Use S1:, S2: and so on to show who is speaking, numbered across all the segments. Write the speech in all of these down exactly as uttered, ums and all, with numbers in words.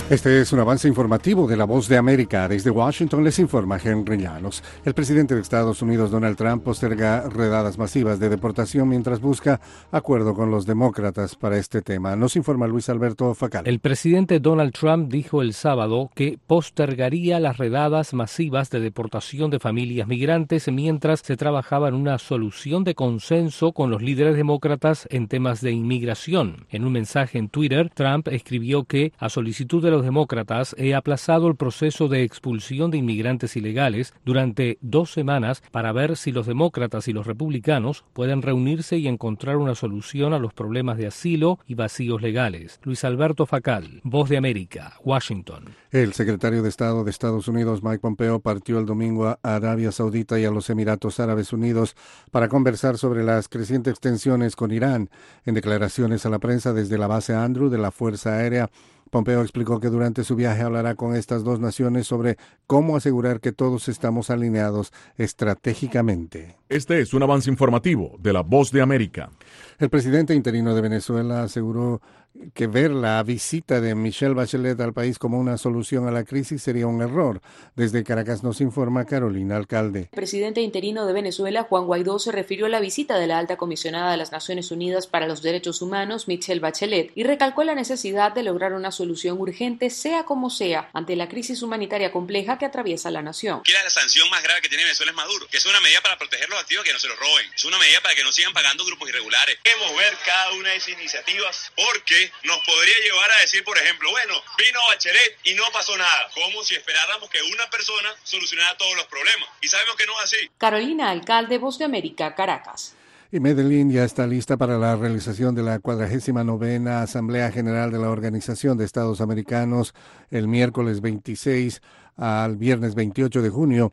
S1: Este es un avance informativo de La Voz de América. Desde Washington les informa Henry Llanos. El presidente de Estados Unidos, Donald Trump, posterga redadas masivas de deportación mientras busca acuerdo con los demócratas para este tema. Nos informa Luis Alberto Facal.
S2: El presidente Donald Trump dijo el sábado que postergaría las redadas masivas de deportación de familias migrantes mientras se trabajaba en una solución de consenso con los líderes demócratas en temas de inmigración. En un mensaje en Twitter, Trump escribió que, a solicitud de los demócratas, he aplazado el proceso de expulsión de inmigrantes ilegales durante dos semanas para ver si los demócratas y los republicanos pueden reunirse y encontrar una solución a los problemas de asilo y vacíos legales. Luis Alberto Facal, Voz de América, Washington.
S1: El secretario de Estado de Estados Unidos, Mike Pompeo, partió el domingo a Arabia Saudita y a los Emiratos Árabes Unidos para conversar sobre las crecientes tensiones con Irán. En declaraciones a la prensa desde la base Andrew de la Fuerza Aérea, Pompeo explicó que durante su viaje hablará con estas dos naciones sobre cómo asegurar que todos estamos alineados estratégicamente.
S3: Este es un avance informativo de La Voz de América.
S1: El presidente interino de Venezuela aseguró que ver la visita de Michelle Bachelet al país como una solución a la crisis sería un error. Desde Caracas nos informa Carolina Alcalde.
S4: El presidente interino de Venezuela, Juan Guaidó, se refirió a la visita de la alta comisionada de las Naciones Unidas para los Derechos Humanos, Michelle Bachelet, y recalcó la necesidad de lograr una solución urgente, sea como sea, ante la crisis humanitaria compleja que atraviesa la nación.
S5: Que la sanción más grave que tiene Venezuela es Maduro, que es una medida para proteger los activos que no se los roben, es una medida para que no sigan pagando grupos irregulares. Debemos ver cada una de esas iniciativas porque nos podría llevar a decir, por ejemplo, bueno, vino Bachelet y no pasó nada, como si esperáramos que una persona solucionara todos los problemas, y sabemos que no es así.
S4: Carolina Alcalde, Voz de América, Caracas.
S1: Y Medellín ya está lista para la realización de la cuadragésima novena Asamblea General de la Organización de Estados Americanos el miércoles veintiséis al viernes veintiocho de junio,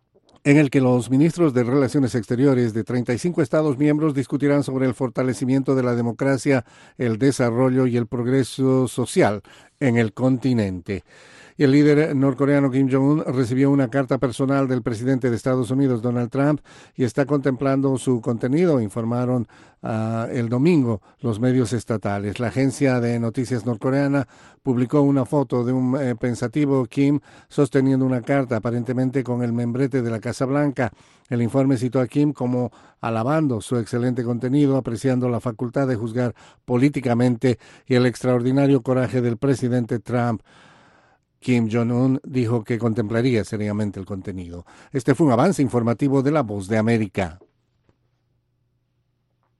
S1: en el que los ministros de Relaciones Exteriores de treinta y cinco Estados miembros discutirán sobre el fortalecimiento de la democracia, el desarrollo y el progreso social en el continente. Y el líder norcoreano Kim Jong-un recibió una carta personal del presidente de Estados Unidos, Donald Trump, y está contemplando su contenido, informaron uh, el domingo los medios estatales. La agencia de noticias norcoreana publicó una foto de un eh, pensativo Kim sosteniendo una carta, aparentemente con el membrete de la Casa Blanca. El informe citó a Kim como alabando su excelente contenido, apreciando la facultad de juzgar políticamente y el extraordinario coraje del presidente Trump. Kim Jong-un dijo que contemplaría seriamente el contenido. Este fue un avance informativo de La Voz de América.